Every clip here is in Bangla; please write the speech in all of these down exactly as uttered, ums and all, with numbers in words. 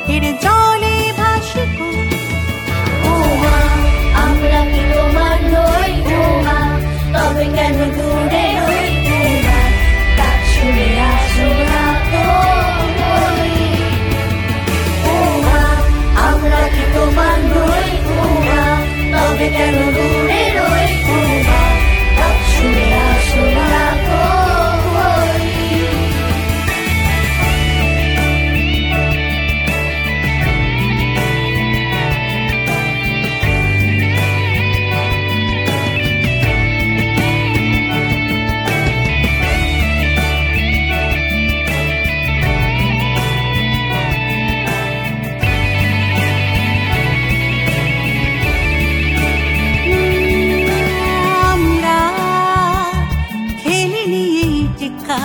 চোখের জলে ভাসি গো। ও মা, আমরা কি তোমার নই ও মা, তবে কেন দূরে রই ও মা, ডাক শুনে আসো না কই। ও মা, আমরা কি তোমার নই ও মা, তবে কেন দূরে রই ও মা, ডাক শুনে আসো না কই। আমরা খেলি নিয়ে টিকা,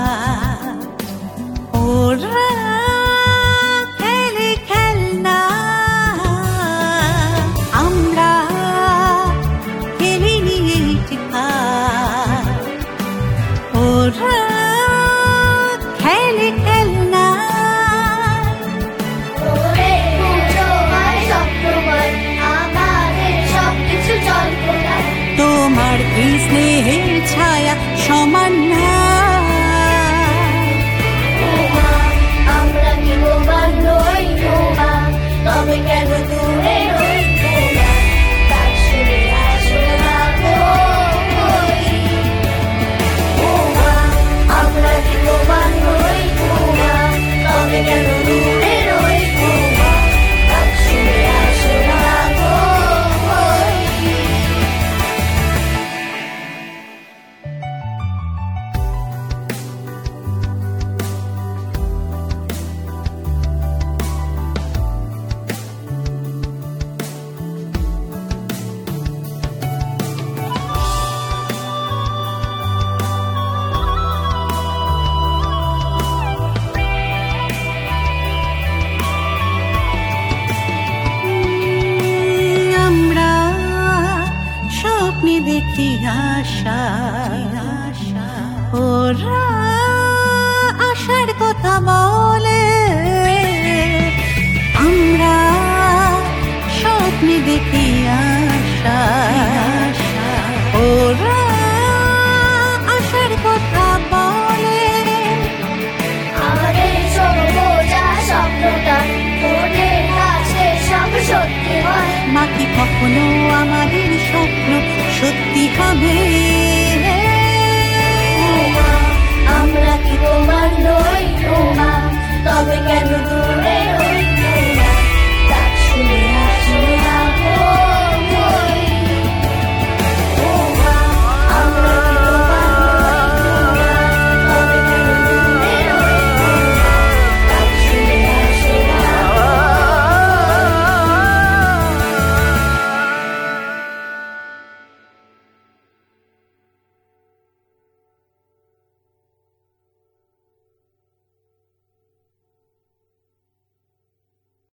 ওরা খেলে খেলনা। আমরা খেলি নিয়ে টিকা, ওরা খেলে খেলনা। ওরে পুজো হয় স্বপ্নময়, আমাদের সবকিছু জল্পনায়। তোমার এই স্নেহের ছায়া সমান না। ও মা, আমরা কি তোমার নই ও মা, তবে কেন দূরে রই ও মা, ডাক শুনে আসো না কই। ও মা, আমরা কি তোমার নই ও মা, তবে কেন দূরে রই ও মা, ডাক শুনে আসো না কই। আমরা স্বপ্নে দেখি আশা, ওরা আশার কথা বলে। আমরা স্বপ্নে দেখি আশা, ওরা আশার কথা বলে। আমাদের ছোট বোঝা স্বপ্নটা ওদের কাছে সব সত্যি হয়। মা কি কখনো আমাদের স্বপ্ন সত্যি হবে?